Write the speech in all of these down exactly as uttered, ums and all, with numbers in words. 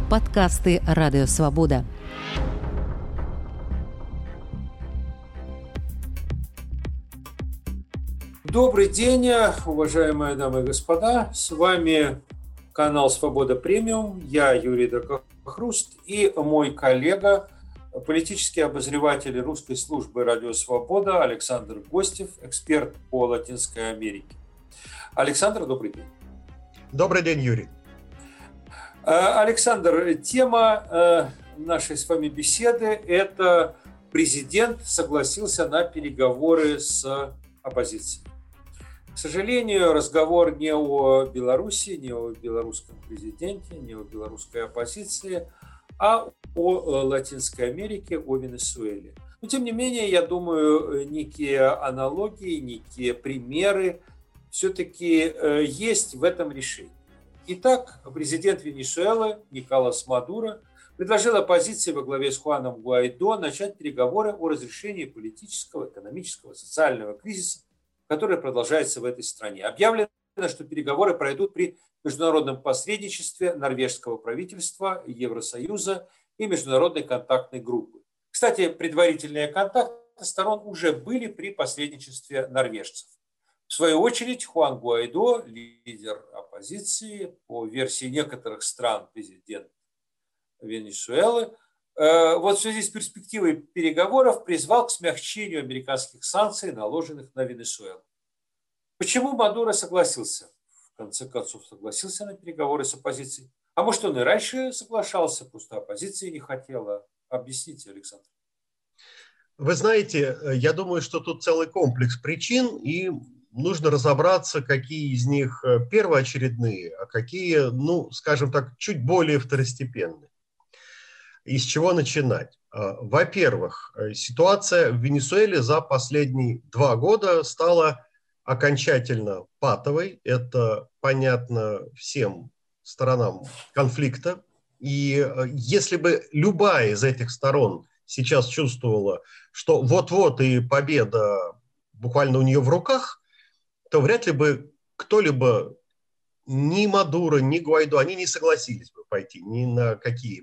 подкасты «Радио Свобода». Добрый день, уважаемые дамы и господа. С вами канал «Свобода Премиум». Я Юрий Дакохруст и мой коллега, политический обозреватель русской службы «Радио Свобода» Александр Гостев, эксперт по Латинской Америке. Александр, добрый день. Добрый день, Юрий. Александр, тема нашей с вами беседы – это президент согласился на переговоры с оппозицией. К сожалению, разговор не о Беларуси, не о белорусском президенте, не о белорусской оппозиции, а о Латинской Америке, о Венесуэле. Но, тем не менее, я думаю, некие аналогии, некие примеры все-таки есть в этом решении. Итак, президент Венесуэлы Николас Мадуро предложил оппозиции во главе с Хуаном Гуайдо начать переговоры о разрешении политического, экономического, социального кризиса, который продолжается в этой стране. Объявлено, что переговоры пройдут при международном посредничестве норвежского правительства, Евросоюза и международной контактной группы. Кстати, предварительные контакты сторон уже были при посредничестве норвежцев. В свою очередь, Хуан Гуайдо, лидер оппозиции, по версии некоторых стран президент Венесуэлы, вот в связи с перспективой переговоров призвал к смягчению американских санкций, наложенных на Венесуэлу. Почему Мадуро согласился? В конце концов, согласился на переговоры с оппозицией. А может, он и раньше соглашался, просто оппозиция не хотела. Объясните, Александр. Вы знаете, я думаю, что тут целый комплекс причин, и нужно разобраться, какие из них первоочередные, а какие, ну, скажем так, чуть более второстепенные. И с чего начинать? Во-первых, ситуация в Венесуэле за последние два года стала окончательно патовой. Это понятно всем сторонам конфликта. И если бы любая из этих сторон сейчас чувствовала, что вот-вот и победа буквально у нее в руках, то вряд ли бы кто-либо, ни Мадуро, ни Гуайдо, они не согласились бы пойти ни на какие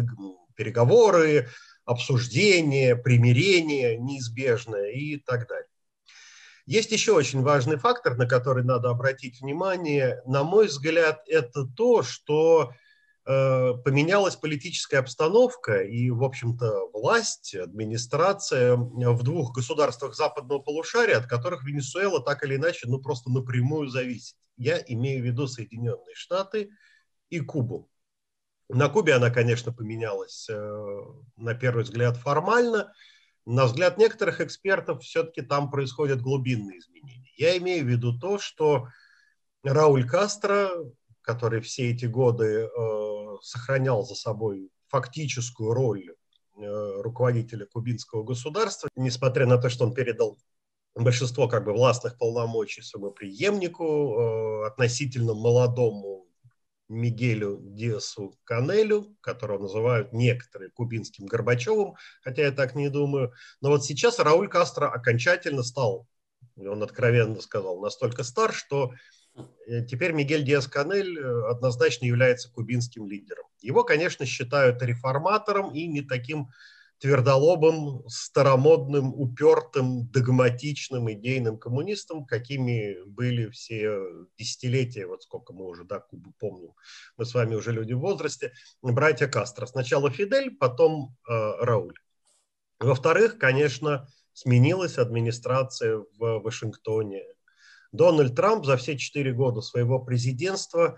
переговоры, обсуждения, примирения неизбежное и так далее. Есть еще очень важный фактор, на который надо обратить внимание. На мой взгляд, это то, что э, поменялась политическая обстановка и, в общем-то, власть, администрация в двух государствах западного полушария, от которых Венесуэла так или иначе, ну, просто напрямую зависит. Я имею в виду Соединенные Штаты и Кубу. На Кубе она, конечно, поменялась, э, на первый взгляд, формально. На взгляд некоторых экспертов, все-таки там происходят глубинные изменения. Я имею в виду то, что Рауль Кастро, который все эти годы э, сохранял за собой фактическую роль э, руководителя кубинского государства, несмотря на то, что он передал большинство как бы властных полномочий своему преемнику, э, относительно молодому Мигелю Диасу-Канелю, которого называют некоторые кубинским Горбачевым, хотя я так не думаю. Но вот сейчас Рауль Кастро окончательно стал, он откровенно сказал, настолько стар, что теперь Мигель Диас-Канель однозначно является кубинским лидером. Его, конечно, считают реформатором и не таким твердолобым, старомодным, упертым, догматичным, идейным коммунистом, какими были все десятилетия, вот сколько мы уже, да, Кубу помним, мы с вами уже люди в возрасте, братья Кастро. Сначала Фидель, потом э, Рауль. Во-вторых, конечно, сменилась администрация в Вашингтоне. Дональд Трамп за все четыре года своего президентства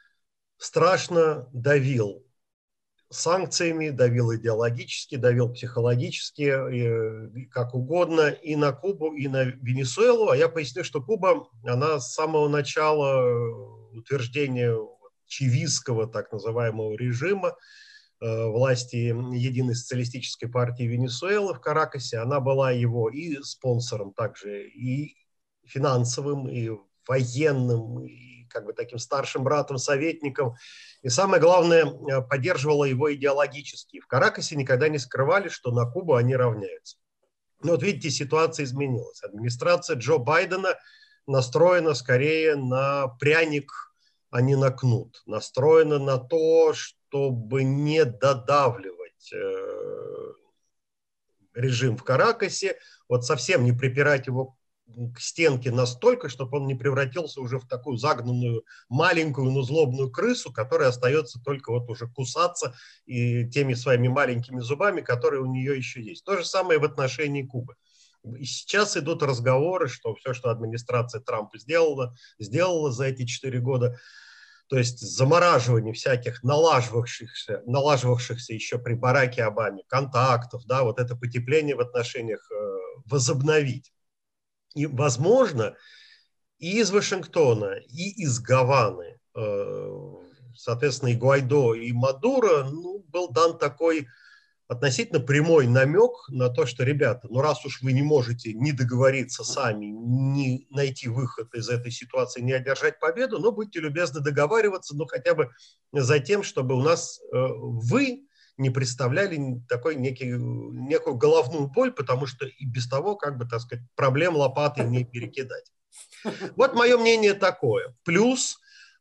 страшно давил санкциями, давил идеологически, давил психологически, как угодно, и на Кубу, и на Венесуэлу. А я поясню, что Куба, она с самого начала утверждения чивистского так называемого режима, власти Единой социалистической партии Венесуэлы в Каракасе, она была его и спонсором также, и финансовым, и военным, и как бы таким старшим братом, советником. И самое главное, поддерживала его идеологически. В Каракасе никогда не скрывали, что на Кубу они равняются. Но вот видите, ситуация изменилась. Администрация Джо Байдена настроена скорее на пряник а не на кнут. Настроена на то, чтобы не додавливать э, режим в Каракасе, вот совсем не припирать его к стенке настолько, чтобы он не превратился уже в такую загнанную маленькую, но злобную крысу, которая остается только вот уже кусаться и теми своими маленькими зубами, которые у нее еще есть. То же самое в отношении Кубы. И сейчас идут разговоры, что все, что администрация Трампа сделала, сделала за эти четыре года, то есть замораживание всяких налаживавшихся, налаживавшихся еще при Бараке Обаме контактов, да, вот это потепление в отношениях э, возобновить. И, возможно, и из Вашингтона, и из Гаваны, э, соответственно, и Гуайдо, и Мадуро, ну, был дан такой относительно прямой намек на то, что, ребята, ну раз уж вы не можете ни договориться сами, ни найти выход из этой ситуации, не одержать победу, ну будьте любезны договариваться, ну хотя бы за тем, чтобы у нас э, вы не представляли такой некий, некую головную боль, потому что и без того, как бы, так сказать, проблем лопатой не перекидать. Вот мое мнение такое. Плюс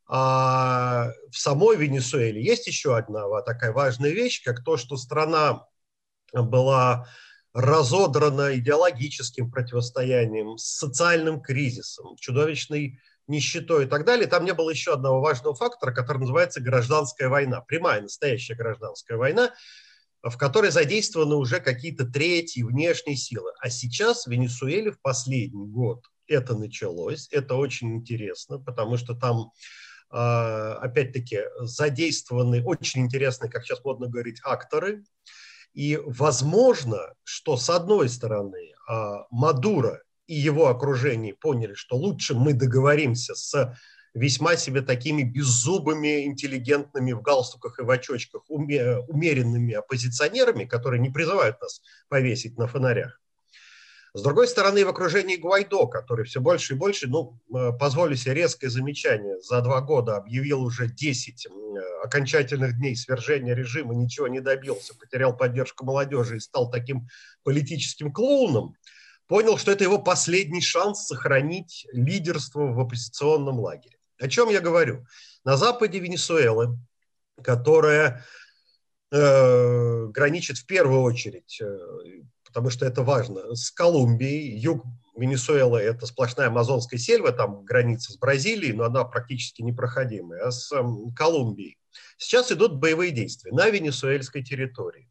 а в самой Венесуэле есть еще одна вот такая важная вещь, как то, что страна была разодрана идеологическим противостоянием, с социальным кризисом, чудовищной нищетой и так далее. Там не было еще одного важного фактора, который называется гражданская война, прямая, настоящая гражданская война, в которой задействованы уже какие-то третьи внешние силы. А сейчас в Венесуэле в последний год это началось. Это очень интересно, потому что там опять-таки задействованы очень интересные, как сейчас модно говорить, акторы. И возможно, что с одной стороны Мадуро и его окружение поняли, что лучше мы договоримся с весьма себе такими беззубыми, интеллигентными в галстуках и в очочках умеренными оппозиционерами, которые не призывают нас повесить на фонарях. С другой стороны, в окружении Гуайдо, который все больше и больше, ну, позволю себе резкое замечание, за два года объявил уже десять окончательных дней свержения режима, ничего не добился, потерял поддержку молодежи и стал таким политическим клоуном, понял, что это его последний шанс сохранить лидерство в оппозиционном лагере. О чем я говорю? На западе Венесуэлы, которая э, граничит в первую очередь, э, потому что это важно, с Колумбией. Юг Венесуэлы – это сплошная амазонская сельва, там граница с Бразилией, но она практически непроходимая, а с э, Колумбией. Сейчас идут боевые действия на венесуэльской территории.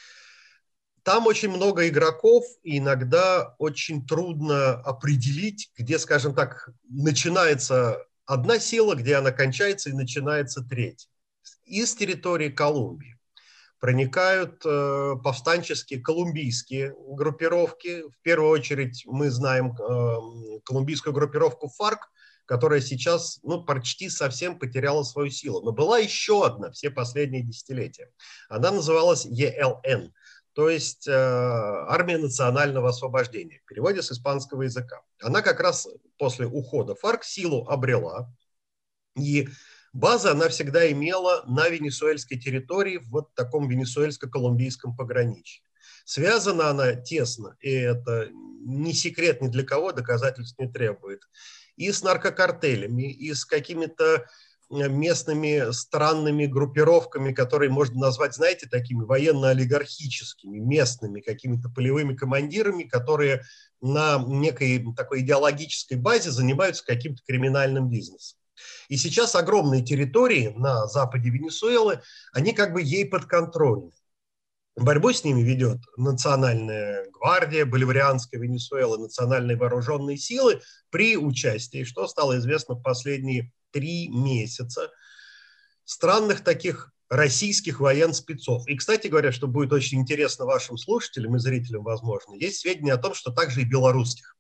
Там очень много игроков, и иногда очень трудно определить, где, скажем так, начинается одна сила, где она кончается, и начинается третья. Из территории Колумбии проникают э, повстанческие колумбийские группировки. В первую очередь мы знаем э, колумбийскую группировку ФАРК, которая сейчас ну, почти совсем потеряла свою силу. Но была еще одна все последние десятилетия. Она называлась Е Л Н, то есть э, Армия национального освобождения, в переводе с испанского языка. Она как раз после ухода ФАРК силу обрела, и база она всегда имела на венесуэльской территории, в вот таком венесуэльско-колумбийском пограничье. Связана она тесно, и это не секрет ни для кого, доказательств не требует, и с наркокартелями, и с какими-то местными странными группировками, которые можно назвать, знаете, такими военно-олигархическими, местными какими-то полевыми командирами, которые на некой такой идеологической базе занимаются каким-то криминальным бизнесом. И сейчас огромные территории на западе Венесуэлы, они как бы ей подконтрольны. Борьбу с ними ведет Национальная гвардия Боливарианской Венесуэлы, национальные вооруженные силы при участии, что стало известно в последние три месяца, странных таких российских военспецов. И, кстати говоря, что будет очень интересно вашим слушателям и зрителям, возможно, есть сведения о том, что также и белорусских.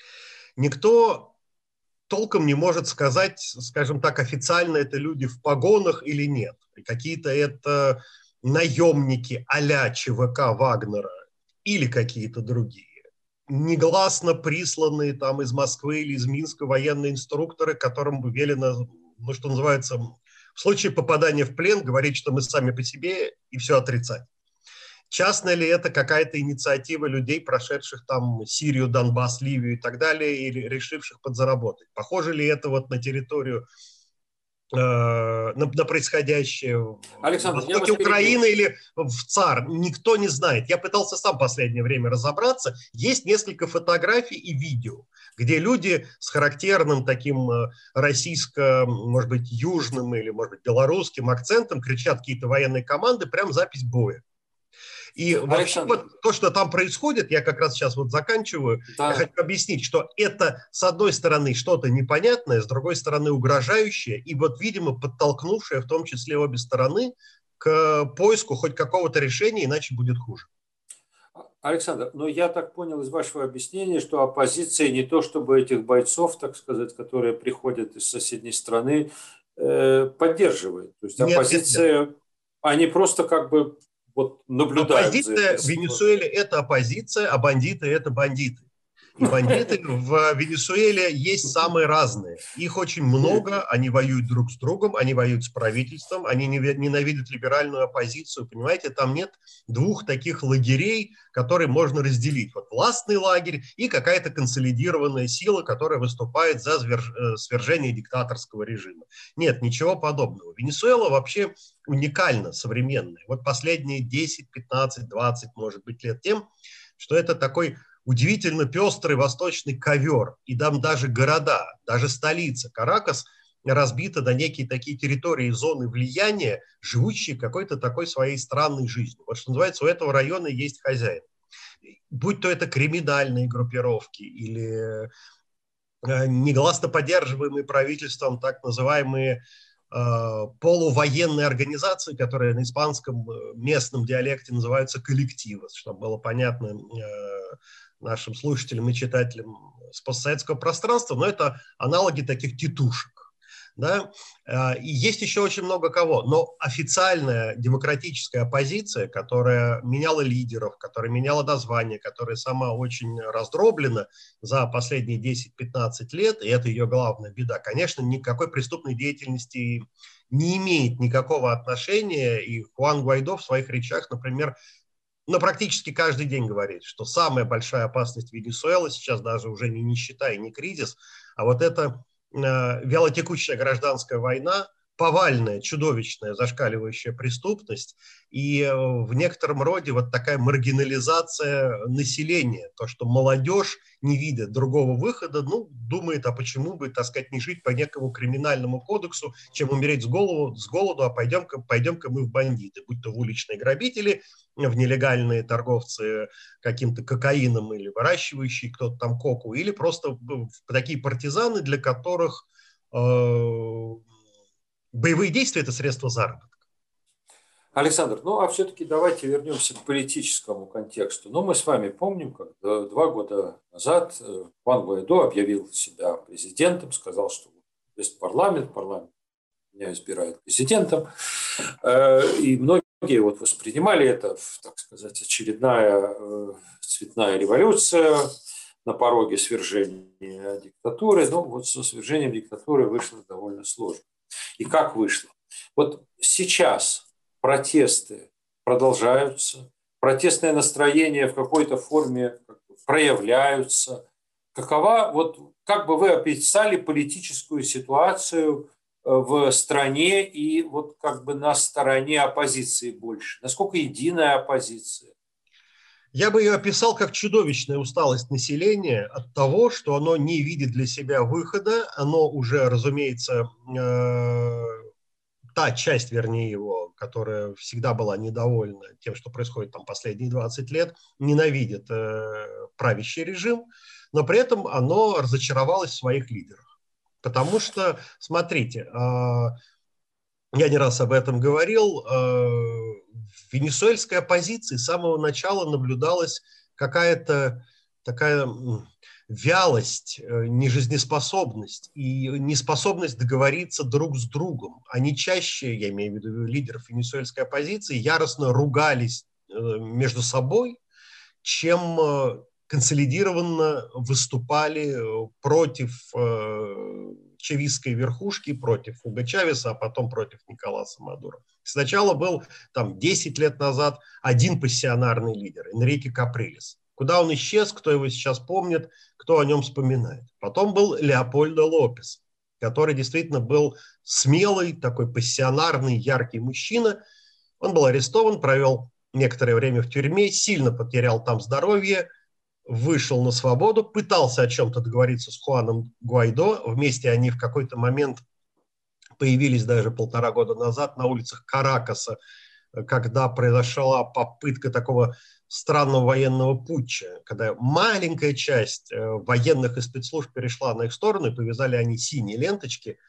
Никто толком не может сказать, скажем так, официально это люди в погонах или нет. Какие-то это наемники а-ля ЧВК Вагнера или какие-то другие. Негласно присланные там из Москвы или из Минска военные инструкторы, которым бы велено, ну, что называется, в случае попадания в плен, говорить, что мы сами по себе, и все отрицать. Частная ли это какая-то инициатива людей, прошедших там Сирию, Донбасс, Ливию и так далее, и решивших подзаработать? Похоже ли это вот на территорию на, на происходящее Александр, в востоке Украины или в ЦАР. Никто не знает. Я пытался сам в последнее время разобраться. Есть несколько фотографий и видео, где люди с характерным таким российско, может быть, южным или, может быть, белорусским акцентом кричат какие-то военные команды, прям запись боя. И вообще вот то, что там происходит, я как раз сейчас вот заканчиваю, да. Я хочу объяснить, что это, с одной стороны, что-то непонятное, с другой стороны, угрожающее, и вот, видимо, подтолкнувшее в том числе обе стороны к поиску хоть какого-то решения, иначе будет хуже. Александр, но я так понял из вашего объяснения, что оппозиция не то чтобы этих бойцов, так сказать, которые приходят из соседней страны, поддерживает. То есть оппозиция, нет, нет. Они просто как бы вот наблюдают. Оппозиция в Венесуэле – это оппозиция, а бандиты – это бандиты. И бандиты в Венесуэле есть самые разные. Их очень много, они воюют друг с другом, они воюют с правительством, они ненавидят либеральную оппозицию. Понимаете, там нет двух таких лагерей, которые можно разделить. Вот властный лагерь и какая-то консолидированная сила, которая выступает за свержение диктаторского режима. Нет, ничего подобного. Венесуэла вообще уникально современная. Вот последние десять, пятнадцать, двадцать, может быть, лет тем, что это такой удивительно пестрый восточный ковер, и там даже города, даже столица Каракас разбита на некие такие территории, зоны влияния, живущие какой-то такой своей странной жизнью. Вот что называется, у этого района есть хозяин. Будь то это криминальные группировки или негласно поддерживаемые правительством так называемые полувоенные организации, которые на испанском местном диалекте называются коллективы, чтобы было понятно нашим слушателям и читателям с постсоветского пространства, но это аналоги таких тетушек. Да? И есть еще очень много кого, но официальная демократическая оппозиция, которая меняла лидеров, которая меняла название, которая сама очень раздроблена за последние десять-пятнадцать лет, и это ее главная беда, конечно, никакой преступной деятельности не имеет никакого отношения, и Хуан Гуайдо в своих речах, например, но практически каждый день говорит, что самая большая опасность Венесуэлы сейчас даже уже не нищета и не кризис, а вот эта э, вялотекущая гражданская война, повальная, чудовищная, зашкаливающая преступность и э, в некотором роде вот такая маргинализация населения, то, что молодежь, не видя другого выхода, ну, думает, а почему бы, так сказать, не жить по некому криминальному кодексу, чем умереть с голоду, с голоду а пойдем-ка, пойдем-ка мы в бандиты, будь то в уличные грабители, в нелегальные торговцы каким-то кокаином или выращивающие кто-то там коку, или просто такие партизаны, для которых э, боевые действия – это средство заработка. Александр, ну а все-таки давайте вернемся к политическому контексту. Ну, мы с вами помним, как два года назад Хуан Гуайдо объявил себя президентом, сказал, что есть парламент, парламент меня избирает президентом, и многие вот воспринимали это, так сказать, очередная цветная революция на пороге свержения диктатуры. Ну, вот со свержением диктатуры вышло довольно сложно. И как вышло? Вот сейчас протесты продолжаются, протестные настроения в какой-то форме проявляются. Какова, вот как бы вы описали политическую ситуацию в стране и вот как бы на стороне оппозиции больше? Насколько единая оппозиция? Я бы ее описал как чудовищная усталость населения от того, что оно не видит для себя выхода, оно уже, разумеется, э, та часть, вернее, его, которая всегда была недовольна тем, что происходит там последние двадцать лет, ненавидит э, правящий режим, но при этом оно разочаровалось в своих лидерах. Потому что, смотрите, э, я не раз об этом говорил, э, в венесуэльской оппозиции с самого начала наблюдалась какая-то такая вялость, нежизнеспособность и неспособность договориться друг с другом. Они чаще, я имею в виду лидеров венесуэльской оппозиции, яростно ругались между собой, чем консолидированно выступали против чавистской верхушки, против Хуго Чавеса, а потом против Николаса Мадуро. Сначала был там десять лет назад один пассионарный лидер, Энрике Каприлес. Куда он исчез, кто его сейчас помнит, кто о нем вспоминает. Потом был Леопольдо Лопес. который действительно был смелый, такой пассионарный, яркий мужчина. Он был арестован, провел некоторое время в тюрьме, сильно потерял там здоровье, вышел на свободу, пытался о чем-то договориться с Хуаном Гуайдо. Вместе они в какой-то момент появились даже полтора года назад на улицах Каракаса, когда произошла попытка такого странного военного путча, когда маленькая часть военных и спецслужб перешла на их сторону, и повязали они синие ленточки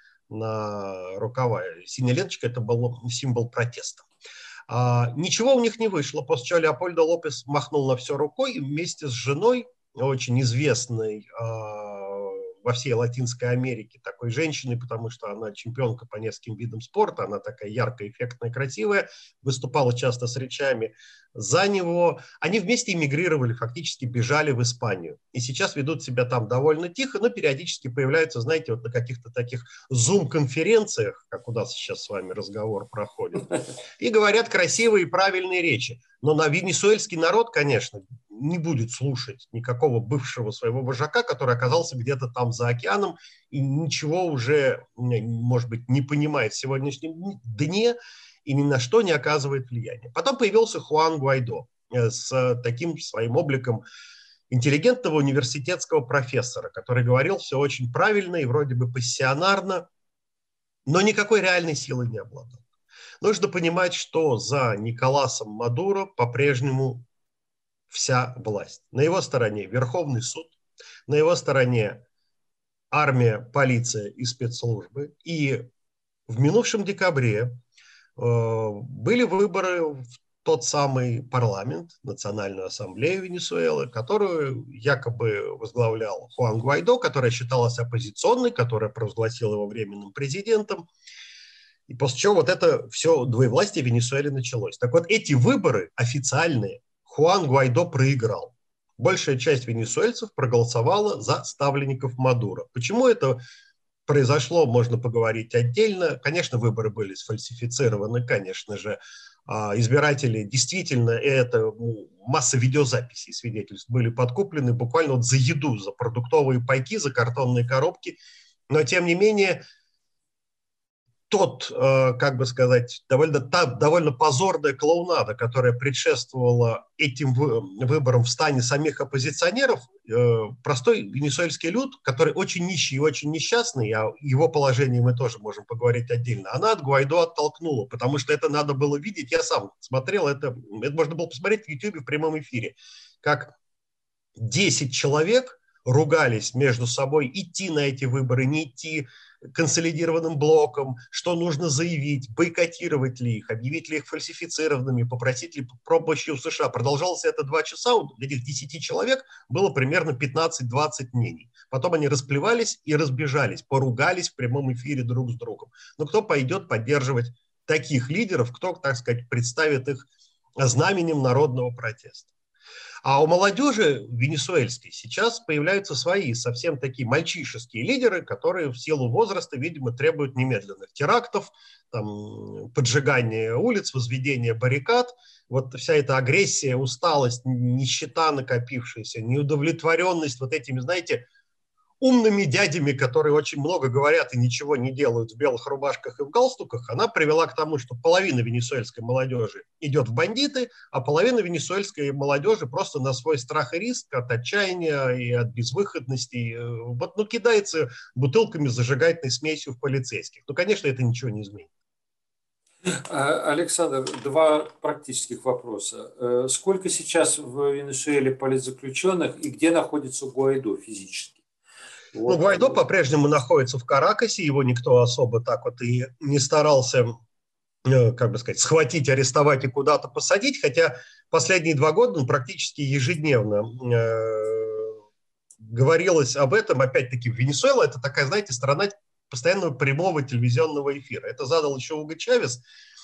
на рукава. Синяя ленточка – это был символ протеста. А, ничего у них не вышло, после чего Леопольдо Лопес махнул на все рукой и вместе с женой, очень известной а, во всей Латинской Америке такой женщиной, потому что она чемпионка по нескольким видам спорта, она такая яркая, эффектная, красивая, выступала часто с речами за него. Они вместе эмигрировали, фактически бежали в Испанию. И сейчас ведут себя там довольно тихо, но периодически появляются, знаете, вот на каких-то таких зум-конференциях, как у нас сейчас с вами разговор проходит, и говорят красивые и правильные речи. Но на венесуэльский народ, конечно, не будет слушать никакого бывшего своего вожака, который оказался где-то там за океаном и ничего уже, может быть, не понимает в сегодняшнем дне и ни на что не оказывает влияния. Потом появился Хуан Гуайдо с таким своим обликом интеллигентного университетского профессора, который говорил все очень правильно и вроде бы пассионарно, но никакой реальной силы не обладал. Нужно понимать, что за Николасом Мадуро по-прежнему вся власть. На его стороне Верховный суд, на его стороне армия, полиция и спецслужбы. И в минувшем декабре э, были выборы в тот самый парламент, Национальную ассамблею Венесуэлы, которую якобы возглавлял Хуан Гуайдо, которая считалась оппозиционной, которая провозгласила его временным президентом. И после чего вот это все двоевластие в Венесуэле началось. Так вот, эти выборы официальные Хуан Гуайдо проиграл. Большая часть венесуэльцев проголосовала за ставленников Мадуро. Почему это произошло, можно поговорить отдельно. Конечно, выборы были сфальсифицированы, конечно же. Избиратели действительно, это масса видеозаписей свидетельств, были подкуплены буквально вот за еду, за продуктовые пайки, за картонные коробки. Но, тем не менее, тот, как бы сказать, довольно, та, довольно позорная клоунада, которая предшествовала этим выборам в стане самих оппозиционеров, простой венесуэльский люд, который очень нищий и очень несчастный, о его положении мы тоже можем поговорить отдельно, она от Гуайдо оттолкнула, потому что это надо было видеть, я сам смотрел, это, это можно было посмотреть в Ютубе в прямом эфире, как десять человек ругались между собой, идти на эти выборы, не идти, консолидированным блоком, что нужно заявить, бойкотировать ли их, объявить ли их фальсифицированными, попросить ли помощи у США. Продолжалось это два часа, у этих десяти человек было примерно пятнадцать-двадцать мнений. Потом они расплевались и разбежались, поругались в прямом эфире друг с другом. Но кто пойдет поддерживать таких лидеров, кто, так сказать, представит их знаменем народного протеста? А у молодежи венесуэльской сейчас появляются свои совсем такие мальчишеские лидеры, которые в силу возраста, видимо, требуют немедленных терактов, там, поджигания улиц, возведения баррикад. Вот вся эта агрессия, усталость, нищета накопившаяся, неудовлетворенность вот этими, знаете, умными дядями, которые очень много говорят и ничего не делают в белых рубашках и в галстуках, она привела к тому, что половина венесуэльской молодежи идет в бандиты, а половина венесуэльской молодежи просто на свой страх и риск от отчаяния и от безвыходности вот, ну, кидается бутылками с зажигательной смесью в полицейских. Ну, конечно, это ничего не изменит. Александр, два практических вопроса. Сколько сейчас в Венесуэле политзаключенных и где находится Гуайдо физически? Вот. Ну, Гуайдо по-прежнему находится в Каракасе, его никто особо так вот и не старался, как бы сказать, схватить, арестовать и куда-то посадить, хотя последние два года он практически ежедневно э, говорилось об этом. Опять-таки, Венесуэла – это такая, знаете, страна постоянного прямого телевизионного эфира. Это задал еще Уго Чавес.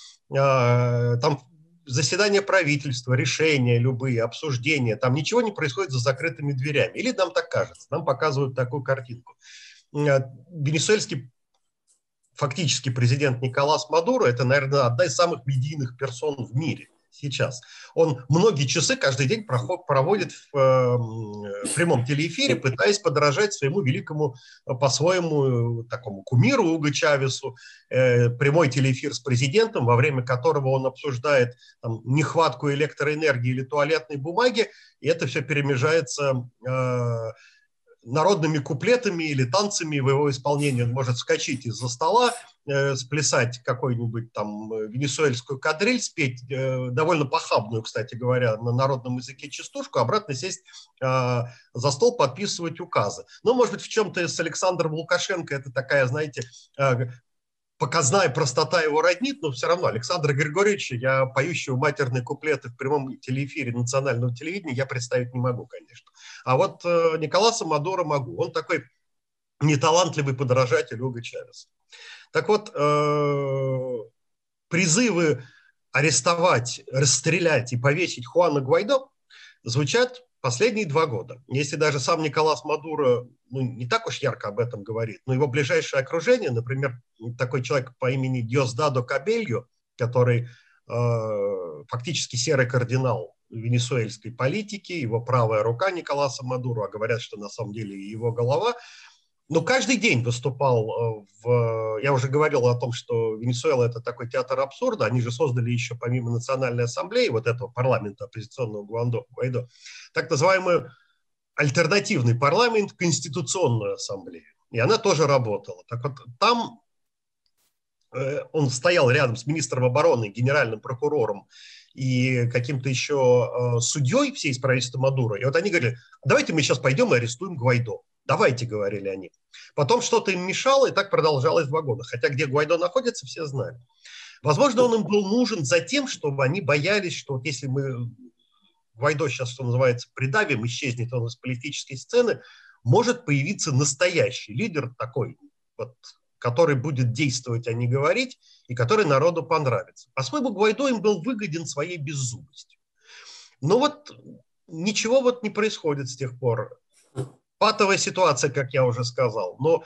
Э, там заседания правительства, решения любые, обсуждения, там ничего не происходит за закрытыми дверями. Или нам так кажется, нам показывают такую картинку. Венесуэльский фактически президент Николас Мадуро – это, наверное, одна из самых медийных персон в мире сейчас. Он многие часы каждый день проводит в, в прямом телеэфире, пытаясь подражать своему великому, по-своему, такому кумиру Уго Чавесу. Э, прямой телеэфир с президентом, во время которого он обсуждает там, нехватку электроэнергии или туалетной бумаги, и это все перемежается э, народными куплетами или танцами в его исполнении. Он может вскочить из-за стола, э, сплясать какую-нибудь там венесуэльскую кадриль, спеть э, довольно похабную, кстати говоря, на народном языке частушку, обратно сесть э, за стол, подписывать указы. Ну, может быть, в чем-то с Александром Лукашенко это такая, знаете, э, показная простота его роднит, но все равно Александра Григорьевича, я поющего матерные куплеты в прямом телеэфире национального телевидения, я представить не могу, конечно. А вот э, Николаса Мадуро могу. Он такой неталантливый подражатель Уго Чавеса. Так вот, э, призывы арестовать, расстрелять и повесить Хуана Гуайдо звучат последние два года. Если даже сам Николас Мадуро ну, не так уж ярко об этом говорит, но его ближайшее окружение, например, такой человек по имени Диосдадо Кабельо, который э, фактически серый кардинал венесуэльской политики, его правая рука Николаса Мадуро, а говорят, что на самом деле его голова, но каждый день выступал в... Я уже говорил о том, что Венесуэла – это такой театр абсурда. Они же создали еще, помимо Национальной ассамблеи, вот этого парламента оппозиционного Гуайдо, так называемый альтернативный парламент, Конституционную ассамблею. И она тоже работала. Так вот, там э, он стоял рядом с министром обороны, генеральным прокурором и каким-то еще э, судьей всей из правительства Мадуро. И вот они говорили, давайте мы сейчас пойдем и арестуем Гуайдо. Давайте, говорили они. Потом что-то им мешало, и так продолжалось два года. Хотя где Гуайдо находится, все знали. Возможно, он им был нужен за тем, чтобы они боялись, что вот если мы Гуайдо сейчас, что называется, придавим, исчезнет он из политической сцены, может появиться настоящий лидер такой, вот, который будет действовать, а не говорить, и который народу понравится. По-своему, Гуайдо им был выгоден своей беззубостью. Но вот ничего вот не происходит с тех пор. Патовая ситуация, как я уже сказал, но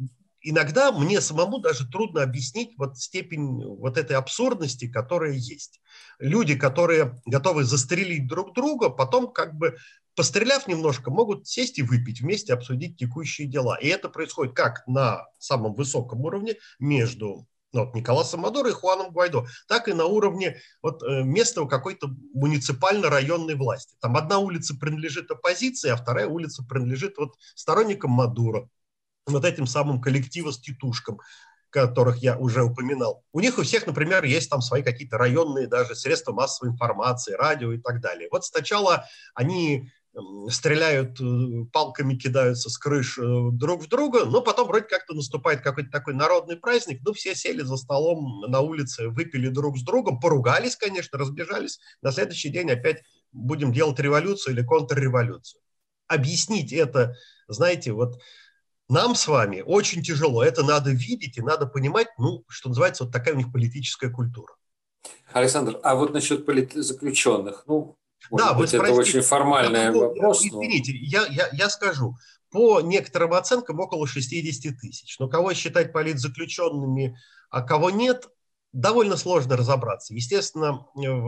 иногда мне самому даже трудно объяснить вот степень вот этой абсурдности, которая есть. Люди, которые готовы застрелить друг друга, потом как бы постреляв немножко, могут сесть и выпить вместе, обсудить текущие дела. И это происходит как на самом высоком уровне между ну, вот, Николасом Мадуро и Хуаном Гуайдо, так и на уровне вот, местного какой-то муниципально-районной власти. Там одна улица принадлежит оппозиции, а вторая улица принадлежит вот, сторонникам Мадуро, вот этим самым коллективоститушкам, которых я уже упоминал. У них у всех, например, есть там свои какие-то районные даже средства массовой информации, радио и так далее. Вот сначала они стреляют палками, кидаются с крыш друг в друга, но потом вроде как-то наступает какой-то такой народный праздник, ну, все сели за столом на улице, выпили друг с другом, поругались, конечно, разбежались, на следующий день опять будем делать революцию или контрреволюцию. Объяснить это, знаете, вот нам с вами очень тяжело, это надо видеть и надо понимать, ну, что называется, вот такая у них политическая культура. Александр, а вот насчет политзаключенных, ну, может да, быть, вы это очень формальный я, вопрос. Извините, но... я, я, я скажу. По некоторым оценкам около шестьдесят тысяч. Но кого считать политзаключенными, а кого нет, довольно сложно разобраться. Естественно,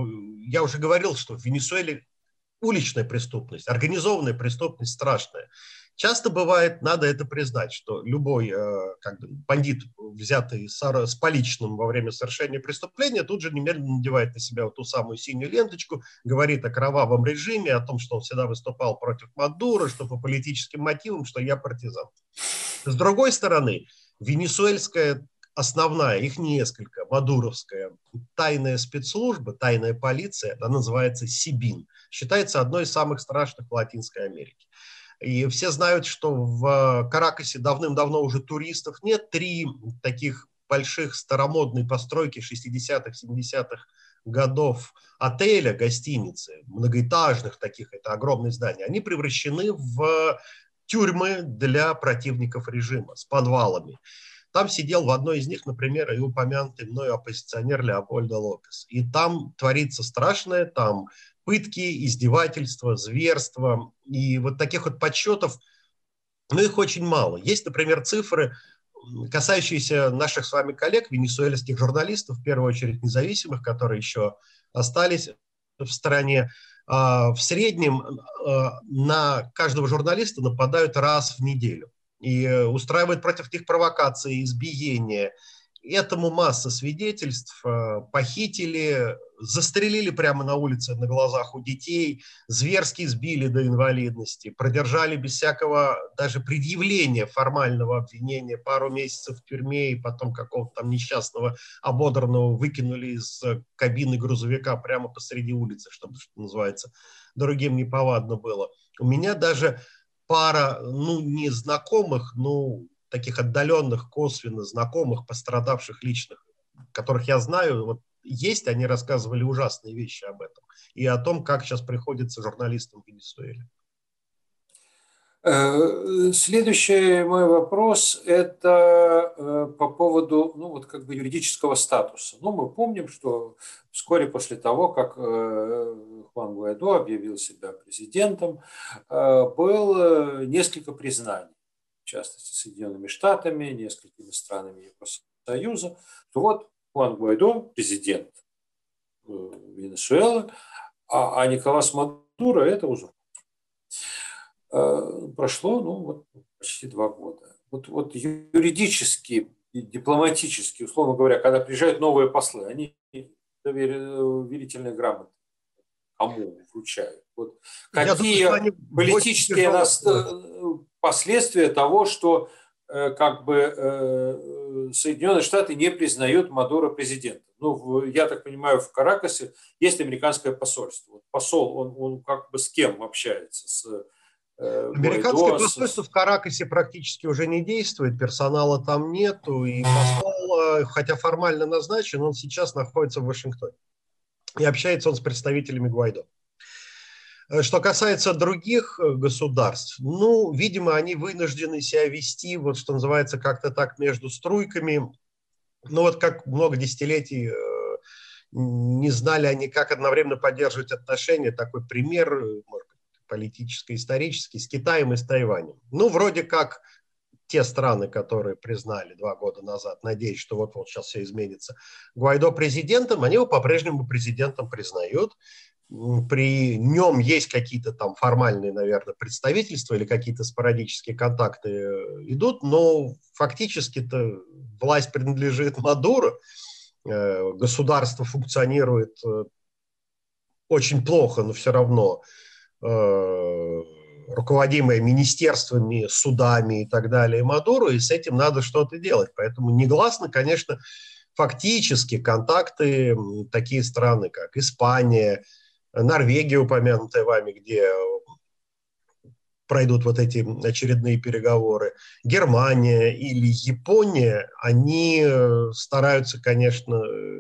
я уже говорил, что в Венесуэле уличная преступность, организованная преступность страшная. Часто бывает, надо это признать, что любой э, как бы, бандит, взятый с, с поличным во время совершения преступления, тут же немедленно надевает на себя вот ту самую синюю ленточку, говорит о кровавом режиме, о том, что он всегда выступал против Мадуро, что по политическим мотивам, что я партизан. С другой стороны, венесуэльская основная, их несколько, мадуровская тайная спецслужба, тайная полиция, она называется СИБИН, считается одной из самых страшных в Латинской Америке. И все знают, что в Каракасе давным-давно уже туристов нет. Три таких больших старомодной постройки шестидесятых, семидесятых годов отеля, гостиницы, многоэтажных таких, это огромные здания, они превращены в тюрьмы для противников режима с подвалами. Там сидел в одной из них, например, и упомянутый мною оппозиционер Леопольдо Лопес. И там творится страшное, там пытки, издевательства, зверства. И вот таких вот подсчетов, ну, их очень мало. Есть, например, цифры, касающиеся наших с вами коллег, венесуэльских журналистов, в первую очередь независимых, которые еще остались. в стране. В среднем на каждого журналиста нападают раз в неделю и устраивают против них провокации, избиения. Этому масса свидетельств. Похитили, застрелили прямо на улице на глазах у детей, зверски избили до инвалидности, продержали без всякого даже предъявления формального обвинения пару месяцев в тюрьме, и потом какого-то там несчастного ободранного выкинули из кабины грузовика прямо посреди улицы, чтобы, что называется, другим неповадно было. У меня даже пара, ну, не знакомых, ну, таких отдаленных, косвенно знакомых, пострадавших личных, которых я знаю, вот есть, они рассказывали ужасные вещи об этом и о том, как сейчас приходится журналистам в Венесуэле. Следующий мой вопрос – это по поводу, ну, вот как бы юридического статуса. Ну, мы помним, что вскоре после того, как Хуан Гуайдо объявил себя президентом, было несколько признаний, в частности, Соединенными Штатами, несколькими странами Евросоюза, что вот Хуан Гуайдо – президент Венесуэлы, а, а Николас Мадуро – это узурпатор. Прошло, ну, вот, почти два года. Вот, вот юридически, дипломатически, условно говоря, когда приезжают новые послы, они доверительные грамоты кому вручают? Вот какие думаю, политические нас... последствия того, что как бы Соединенные Штаты не признают Мадуро президентом? Ну, я так понимаю, в Каракасе есть американское посольство. Вот посол, он, он как бы с кем общается? С Американское Гуайдо, посольство с... в Каракасе практически уже не действует, персонала там нету, и посол, хотя формально назначен, он сейчас находится в Вашингтоне. И общается он с представителями Гуайдо. Что касается других государств, ну, видимо, они вынуждены себя вести, вот что называется, как-то так между струйками. Ну, вот как много десятилетий не знали они, как одновременно поддерживать отношения. Такой пример, может быть, политическо-исторический, с Китаем и с Тайванем. Ну, вроде как те страны, которые признали два года назад, надеюсь, что вот-вот сейчас все изменится, Гуайдо президентом, они его по-прежнему президентом признают. При нем есть какие-то там формальные, наверное, представительства или какие-то спорадические контакты идут, но фактически-то власть принадлежит Мадуро, государство функционирует очень плохо, но все равно руководимое министерствами, судами и так далее Мадуро, и с этим надо что-то делать. Поэтому негласно, конечно, фактически контакты такие страны, как Испания, Норвегия, упомянутая вами, где пройдут вот эти очередные переговоры, Германия или Япония, они стараются, конечно,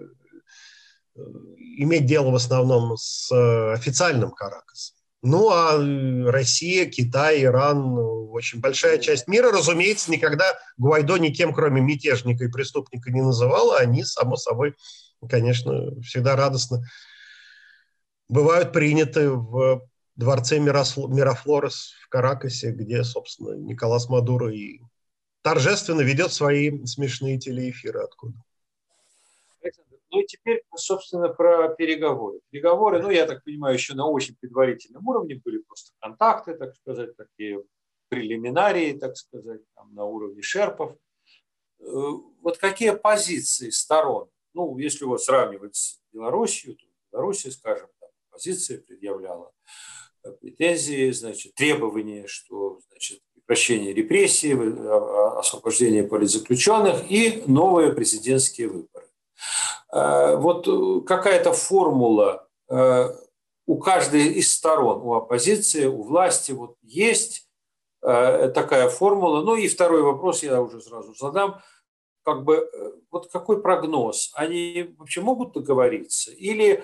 иметь дело в основном с официальным Каракасом. Ну, а Россия, Китай, Иран, очень большая часть мира, разумеется, никогда Гуайдо никем, кроме мятежника и преступника, не называла. Они, само собой, конечно, всегда радостно бывают приняты в дворце Мирафлорес в Каракасе, где, собственно, Николас Мадуро и торжественно ведет свои смешные телеэфиры оттуда. Ну и теперь, собственно, про переговоры. Переговоры, ну, я так понимаю, еще на очень предварительном уровне были просто контакты, так сказать, такие прелиминарии, так сказать, там, на уровне шерпов. Вот какие позиции сторон? Ну, если вот сравнивать с Белоруссией, то в Беларуси, скажем, там, оппозиция предъявляла претензии, значит, требования, что, значит, прекращение репрессий, освобождение политзаключенных и новые президентские выборы. Вот какая-то формула у каждой из сторон, у оппозиции, у власти вот есть такая формула. Ну и второй вопрос я уже сразу задам. Как бы, вот какой прогноз? Они вообще могут договориться? Или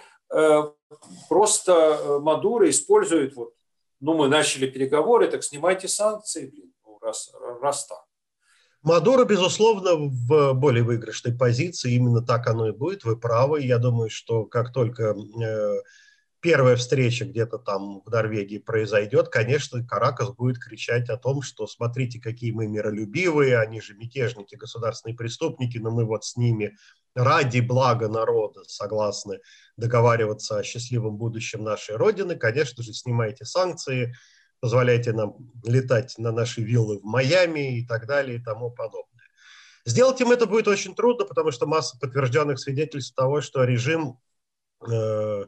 просто Мадуро использует, вот, ну мы начали переговоры, так снимайте санкции, блин, раз, раз так. Мадуро, безусловно, в более выигрышной позиции, именно так оно и будет, вы правы. Я думаю, что как только э, первая встреча где-то там в Норвегии произойдет, конечно, Каракас будет кричать о том, что смотрите, какие мы миролюбивые, они же мятежники, государственные преступники, но мы вот с ними ради блага народа согласны договариваться о счастливом будущем нашей Родины, конечно же, снимайте санкции, позволяйте нам летать на наши виллы в Майами и так далее и тому подобное. Сделать им это будет очень трудно, потому что масса подтвержденных свидетельств того, что режим э,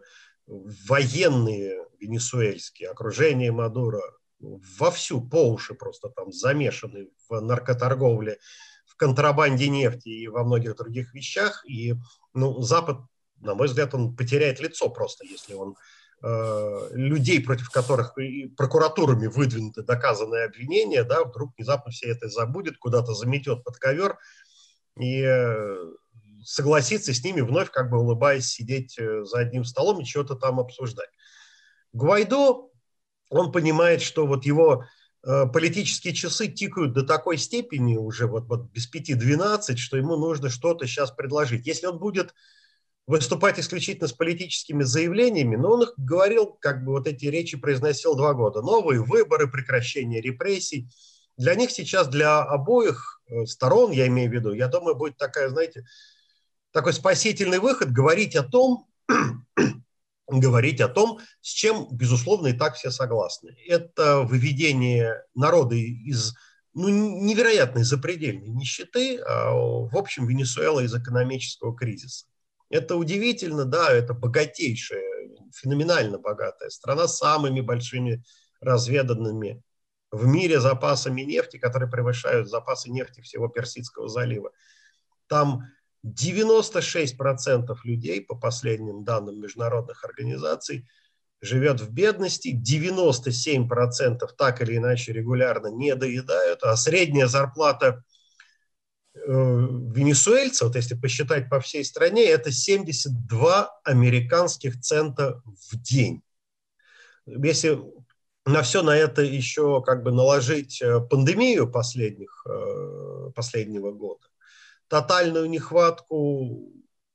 военные венесуэльские, окружение Мадуро вовсю по уши просто там замешаны в наркоторговле, в контрабанде нефти и во многих других вещах. И ну, Запад, на мой взгляд, он потеряет лицо просто, если он э, людей, против которых и прокуратурами выдвинуты доказанные обвинения, да, вдруг внезапно все это забудет, куда-то заметет под ковер и э, согласится с ними вновь, как бы улыбаясь, сидеть за одним столом и чего-то там обсуждать. Гуайдо, он понимает, что вот его э, политические часы тикают до такой степени уже вот, вот без пяти двенадцать, что ему нужно что-то сейчас предложить. Если он будет выступать исключительно с политическими заявлениями, но он их говорил, как бы вот эти речи произносил два года. Новые выборы, прекращение репрессий. Для них сейчас, для обоих сторон, я имею в виду, я думаю, будет такая, знаете, такой спасительный выход говорить о том, говорить о том, с чем, безусловно, и так все согласны. Это выведение народа из ну, невероятной запредельной нищеты, а в общем Венесуэла из экономического кризиса. Это удивительно, да, это богатейшая, феноменально богатая страна с самыми большими разведанными в мире запасами нефти, которые превышают запасы нефти всего Персидского залива. Там девяносто шесть процентов людей, по последним данным международных организаций, живет в бедности, девяносто семь процентов так или иначе регулярно не доедают, а средняя зарплата э, венесуэльцев, вот если посчитать по всей стране, это семьдесят два американских цента в день. Если на все на это еще как бы наложить пандемию последних, э, последнего года, тотальную нехватку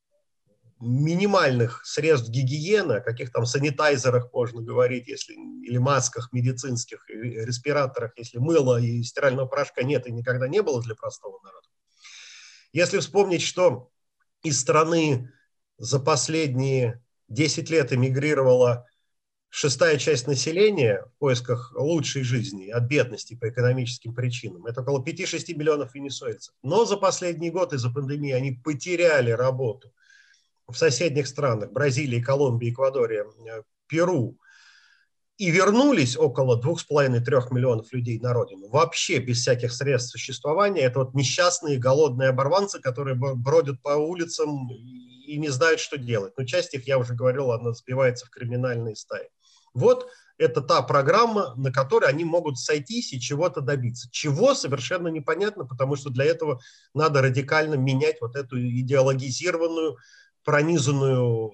минимальных средств гигиены, о каких там санитайзерах можно говорить, если, или масках медицинских, или респираторах, если мыла и стирального порошка нет и никогда не было для простого народа. Если вспомнить, что из страны за последние десять лет эмигрировала шестая часть населения в поисках лучшей жизни от бедности по экономическим причинам. Это около пяти-шести миллионов венесуэльцев. Но за последний год из-за пандемии они потеряли работу в соседних странах Бразилии, Колумбии, Эквадоре, Перу. И вернулись около двух с половиной — трёх миллионов людей на родину. Вообще без всяких средств существования. Это вот несчастные голодные оборванцы, которые бродят по улицам и не знают, что делать. Но часть их, я уже говорил, она сбивается в криминальные стаи. Вот это та программа, на которой они могут сойтись и чего-то добиться. Чего совершенно непонятно, потому что для этого надо радикально менять вот эту идеологизированную, пронизанную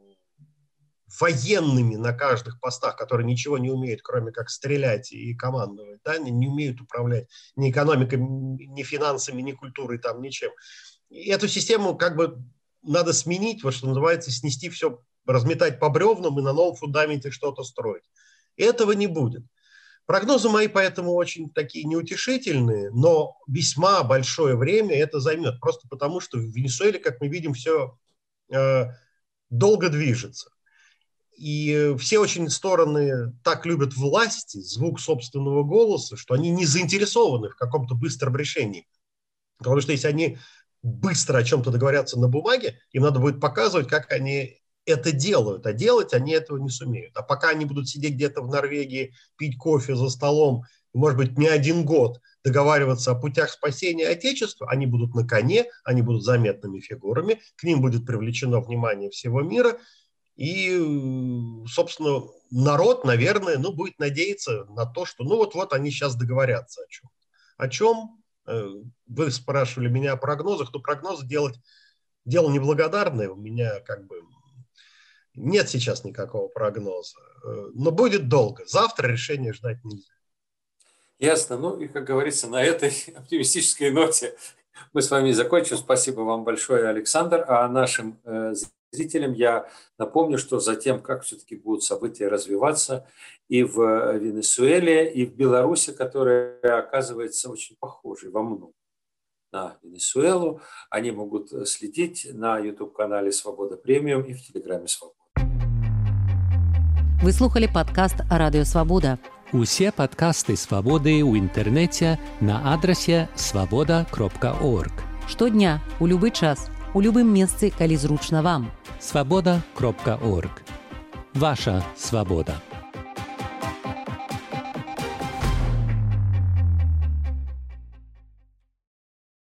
военными на каждых постах, которые ничего не умеют, кроме как стрелять и командовать, да, не, не умеют управлять ни экономикой, ни финансами, ни культурой, там, ничем. И эту систему как бы надо сменить, вот что называется, снести все, разметать по бревнам и на новом фундаменте что-то строить. И этого не будет. Прогнозы мои поэтому очень такие неутешительные, но весьма большое время это займет, просто потому что в Венесуэле, как мы видим, все э, долго движется. И все очень стороны так любят власти, звук собственного голоса, что они не заинтересованы в каком-то быстром решении. Потому что если они быстро о чем-то договорятся на бумаге, им надо будет показывать, как они это делают, а делать они этого не сумеют. А пока они будут сидеть где-то в Норвегии, пить кофе за столом, может быть, не один год договариваться о путях спасения Отечества, они будут на коне, они будут заметными фигурами, к ним будет привлечено внимание всего мира, и, собственно, народ, наверное, ну, будет надеяться на то, что ну вот-вот они сейчас договорятся о чем. О чем? Вы спрашивали меня о прогнозах, но прогнозы делать дело неблагодарное, у меня как бы нет сейчас никакого прогноза, но будет долго. Завтра решения ждать нельзя. Ясно. Ну и, как говорится, на этой оптимистической ноте мы с вами закончим. Спасибо вам большое, Александр. А нашим э, зрителям я напомню, что за тем, как все-таки будут события развиваться и в Венесуэле, и в Беларуси, которая оказывается очень похожей во многом на Венесуэлу, они могут следить на YouTube-канале «Свобода Премиум» и в Телеграме «Свобода». Ви слухали подкаст Радіо Свобода. Усе подкасты «Свободы» ў інтэрнэце на адрасе свобода кропка орг. Штодня, у любы час, у любым месцы, калі зручна вам. свобода кропка орг. Ваша свобода.